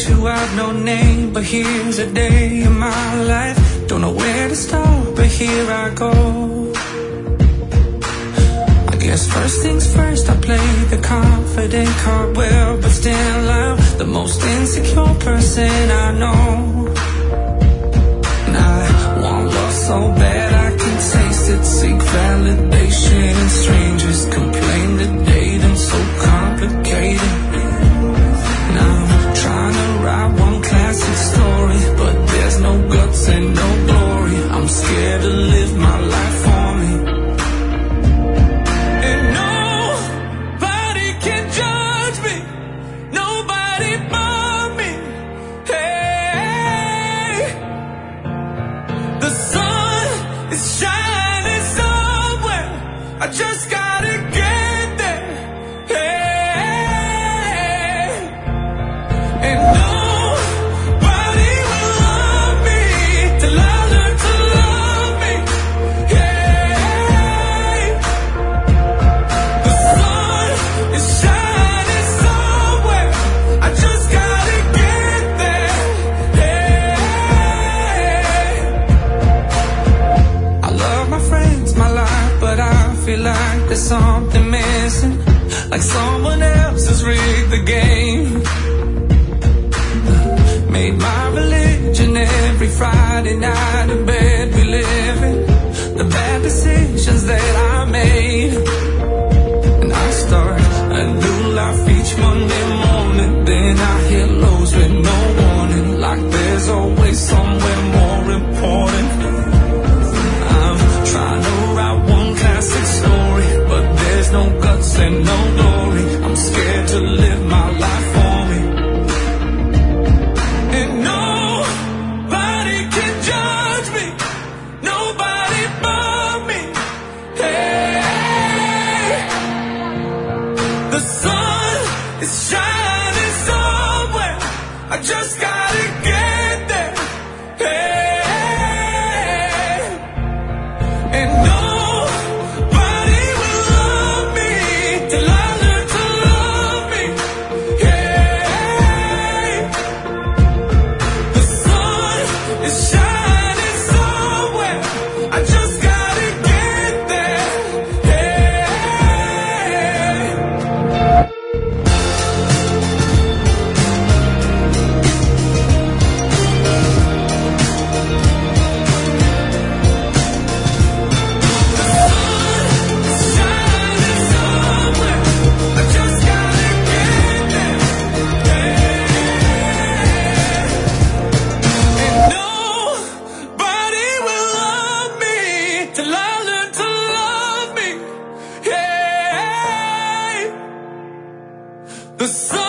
to have no name, but here's a day in my life. Don't know where to start, but here I go. I guess first things first, I play the confident card well, but still I'm the most insecure person I know. And I want love so bad I can taste it, seek validation and strangers complain that dating's so complicated. And I'm trying to write one classic story, but there's no guts and no glory. I'm scared to live my life for me. And nobody can judge me, nobody but me. Hey, the sun is shining somewhere, I just gotta get there. Hey, and nobody will love me till I learn to love me. Hey, the sun is shining somewhere, I just gotta get there. Hey, I love my friends, my life, but I feel like there's something missing, like someone else has rigged the game. Made my religion every Friday night in bed we live in, the bad decisions that I made. And I start a new life each Monday morning, then I hit lows with no warning, like there's always somewhere more important. I'm trying to write one classic story, but there's no guts and no glory. I'm scared to live my life for me. And nobody can judge me, nobody but me. Hey, the sun is shining somewhere, I just gotta get there. Hey, and nobody will love me till I learn to love me. Hey, the sun is shining somewhere, I just gotta get there. Hey, shining somewhere, I just gotta get there. And nobody will love me till I learn to love me. Hey, the sun